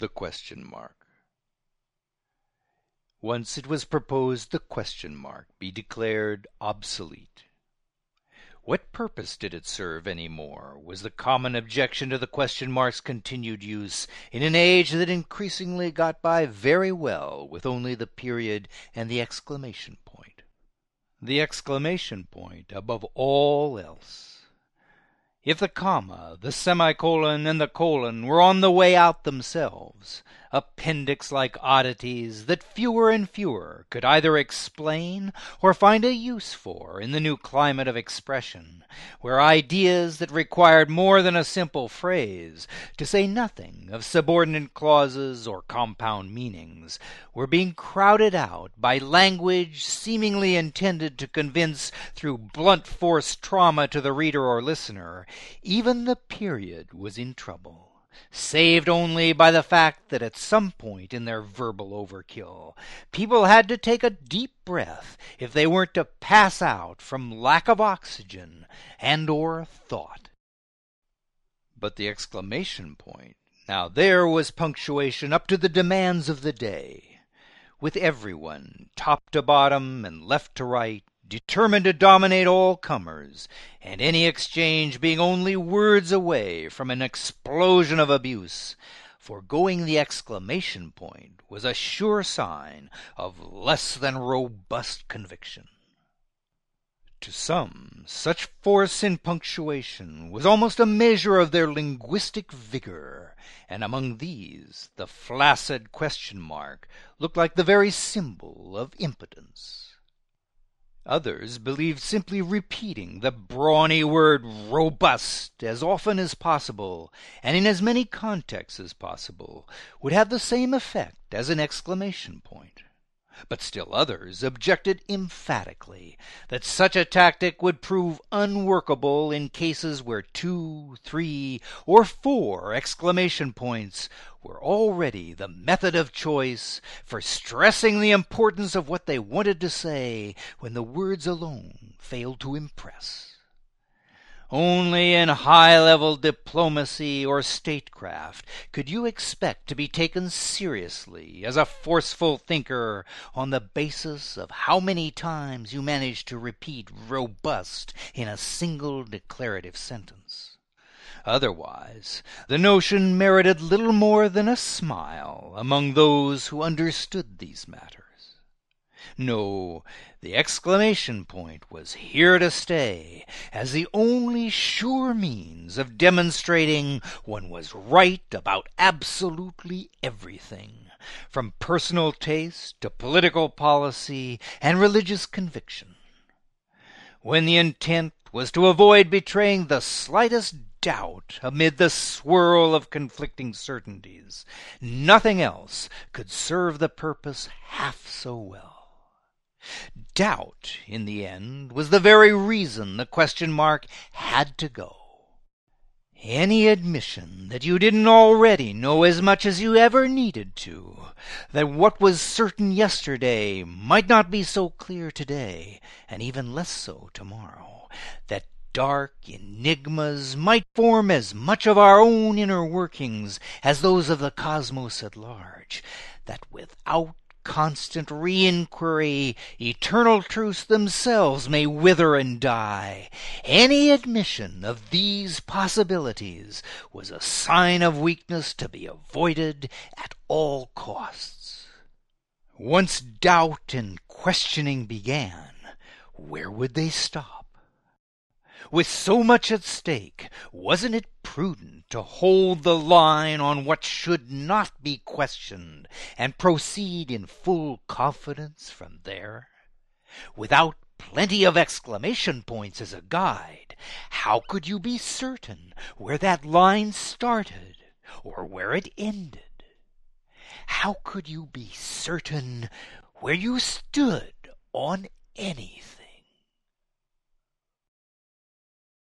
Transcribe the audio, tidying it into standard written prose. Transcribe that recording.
The question mark. Once it was proposed the question mark be declared obsolete. What purpose did it serve any more, was the common objection to the question mark's continued use in an age that increasingly got by very well with only the period and the exclamation point. The exclamation point above all else. If the comma, the semicolon, and the colon were on the way out themselves, appendix-like oddities that fewer and fewer could either explain or find a use for in the new climate of expression, where ideas that required more than a simple phrase, to say nothing of subordinate clauses or compound meanings, were being crowded out by language seemingly intended to convince through blunt force trauma to the reader or listener, even the period was in trouble, saved only by the fact that at some point in their verbal overkill, people had to take a deep breath if they weren't to pass out from lack of oxygen and or thought. But the exclamation point, now there was punctuation up to the demands of the day, with everyone, top to bottom and left to right, determined to dominate all comers, and any exchange being only words away from an explosion of abuse, foregoing the exclamation point was a sure sign of less than robust conviction. To some, such force in punctuation was almost a measure of their linguistic vigor, and among these the flaccid question mark looked like the very symbol of impotence. Others believed simply repeating the brawny word robust as often as possible, and in as many contexts as possible, would have the same effect as an exclamation point. But still others objected emphatically that such a tactic would prove unworkable in cases where 2, 3, or 4 exclamation points were already the method of choice for stressing the importance of what they wanted to say when the words alone failed to impress. Only in high-level diplomacy or statecraft could you expect to be taken seriously as a forceful thinker on the basis of how many times you managed to repeat robust in a single declarative sentence. Otherwise, the notion merited little more than a smile among those who understood these matters. No, the exclamation point was here to stay as the only sure means of demonstrating one was right about absolutely everything, from personal taste to political policy and religious conviction. When the intent was to avoid betraying the slightest doubt amid the swirl of conflicting certainties, nothing else could serve the purpose half so well. Doubt, in the end, was the very reason the question mark had to go. Any admission that you didn't already know as much as you ever needed to, that what was certain yesterday might not be so clear today, and even less so tomorrow, that dark enigmas might form as much of our own inner workings as those of the cosmos at large, that without constant re-inquiry, eternal truths themselves may wither and die. Any admission of these possibilities was a sign of weakness to be avoided at all costs. Once doubt and questioning began, where would they stop? With so much at stake, wasn't it prudent to hold the line on what should not be questioned and proceed in full confidence from there? Without plenty of exclamation points as a guide, how could you be certain where that line started or where it ended? How could you be certain where you stood on anything?